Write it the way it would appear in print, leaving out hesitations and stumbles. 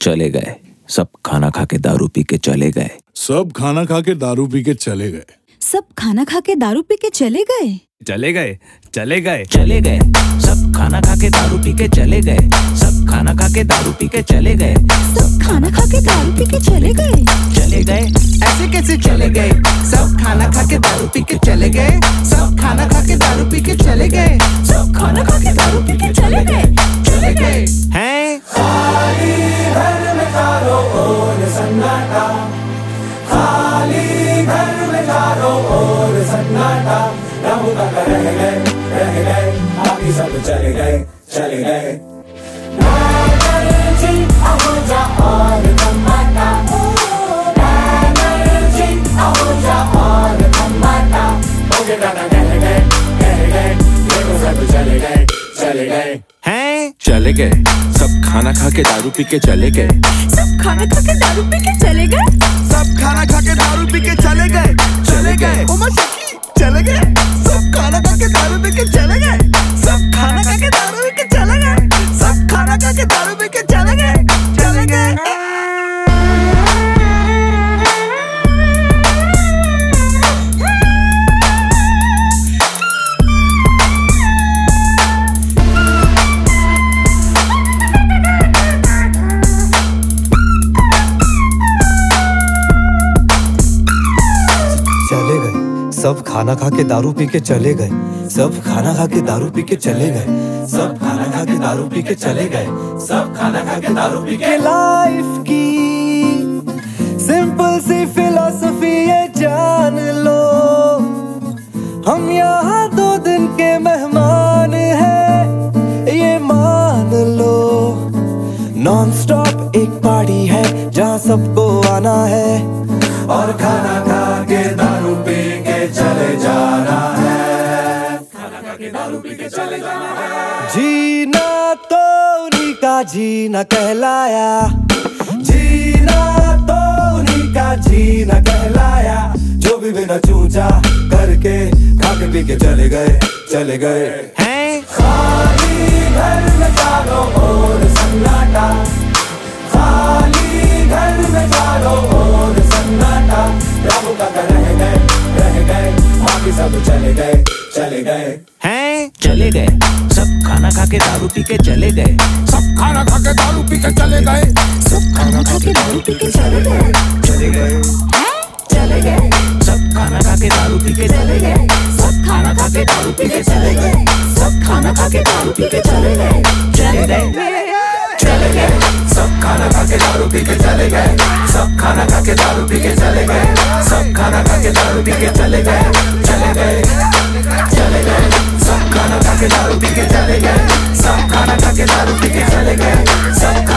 चले गए, सब खाना खा के दारू पी के चले गए। सब खाना खा के दारू पी के चले गए। सब खाना खा के दारू पी के चले गए। चले गए, चले गए, चले गए। सब खाना खा के दारू पी के चले गए। सब खाना खा के दारू पी के चले गए। सब खाना खा के दारू पी के चले गए। चले गए, ऐसे कैसे चले गए? सब खाना खा के दारू पी के चले गए। सब खाना खा के दारू पी के चले गए। सब खाना खा के दारू पी के चले गए। चले गए हैं। खाली घर में चारों ओर सन्नाटा, खाली घर में चारों ओर सन्नाटा। रब तक रह गए, बाकी सब चले गए, चले गए। मैं मर्जी हो जा और धमाटा, मैं मर्जी हो जा और धमाटा। मुझे गाना कह गए, देखो सब चले गए, चले गए हैं। चले गए, सब खाना खा के दारू पी के चले गए। सब खाना खा के दारू पी के चले गए। सब खाना खा के दारू पी के चले गए। चले गए, उमा शकी चले गए। सब खाना खा के दारू पी के चले गए। सब खाना खा के दारू पी के चले गए। सब खाना खा के दारू पी के चले गए। चले गए। चले गए, सब खाना खा के दारू पी के चले गए। सब खाना खा के दारू पी के चले गए। सब खाना खा के दारू पी के चले गए। सब खाना खा के दारू पी के। लाइफ की सिंपल सी फिलॉसफी ये जान लो, हम यहाँ 2 दिन के मेहमान हैं, ये मान लो। नॉन स्टॉप एक पार्टी है जहाँ सबको आना है, और खाना खा के दारू पी के चले जाना है। खाना खा के दारू पी के चले जाना है। जीना तो उन्हीं का जीना कहलाया, जीना तो उन्हीं का जीना कहलाया। जो भी बिना चूचा करके खा के पी के चले गए, चले गए हैं। खाली घर में चारों ओर सन्नाटा, खाली घर में चारों ओर सन्नाटा। रब तक रह गए, बाकी सब चले गए, चले गए हैं। चले गए, सब खाना खा के दारू पी के चले गए। सब खाना खा के दारू पी के चले गए। सब खाना खा के दारू पी के चले गए। चले गए, चले गए। सब खाना खा के दारू पी के चले गए। सब खाना खा के दारू पी के चले गए। सब खाना खा के दारू पी के चले गए। चले गए, चले गए। सब खाना खा के दारू पी के चले गए। सब खाना खा के दारू पी के चले गए। सब खाना खा के दारू पी के चले गए, चले गए, चले गए। सब खाना खा के दारू पी के चले गए। सब खाना खा के दारू पी के चले गए। सब